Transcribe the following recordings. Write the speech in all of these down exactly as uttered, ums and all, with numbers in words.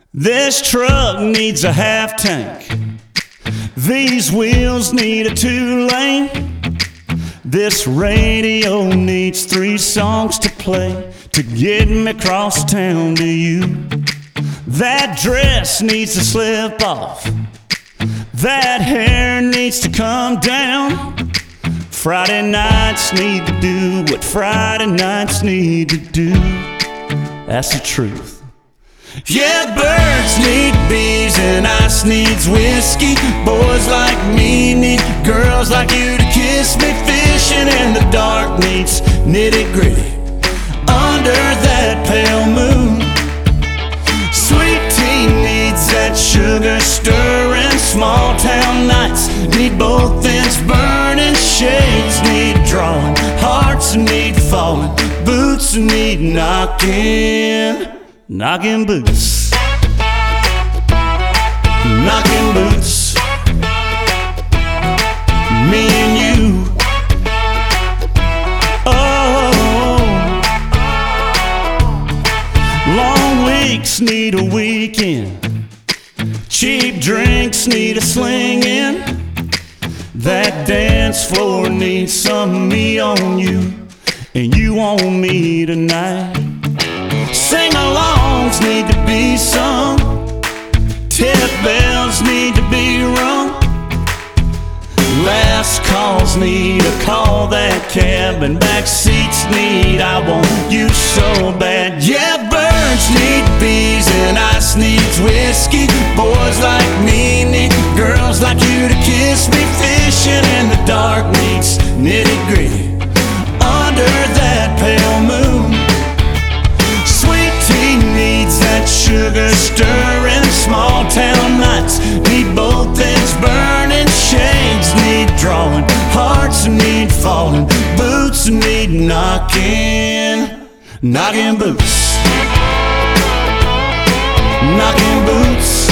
This truck needs a half tank. These wheels need a two-lane. This radio needs three songs to play to get me across town to you. That dress needs to slip off. That hair needs to come down. Friday nights need to do what Friday nights need to do. That's the truth. Yeah, birds need bees and ice needs whiskey. Boys like me need girls like you to kiss me. Fishing in the dark needs nitty-gritty under that pale moon. Sweet tea needs that sugar stirring. Small town nights need both ends burning. Shades need drawing, hearts need falling, boots need knocking. Knocking boots, knocking boots, me and you. Oh, long weeks need a weekend. Cheap drinks need a slinging. That dance floor needs some me on you, and you on me tonight. Sing-alongs need to be sung. Tip bells need to be rung. Last calls need a call that cab, and back seats need I want you so bad. Yeah, birds need bees and ice needs whiskey. Boys like me need girls like you to kiss me. Fishing in the dark needs nitty-gritty under that pale moon. Sugar stirring, small town nights need both ends burning. Shades need drawing, hearts need falling, boots need knocking. Knocking boots, knocking boots,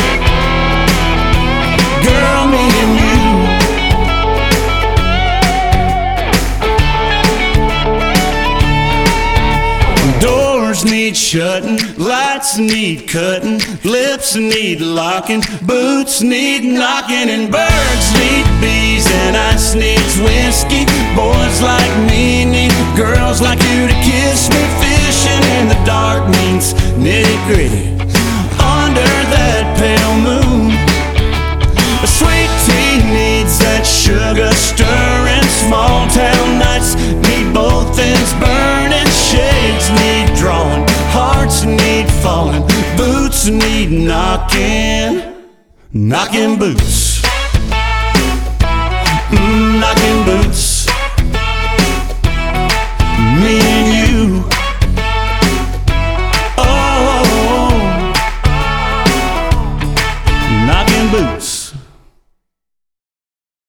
girl, me and you. Doors need shutting, lights need cutting, lips need locking, boots need knocking, and birds need bees and ice needs whiskey. Boys like me need girls like you to kiss me. Fishing in the dark means nitty-gritty under that pale moon. A sweet tea needs that sugar stirring. Small town nights need both ends burning. Shades need drawing, hearts need falling, boots need knocking. Knocking boots.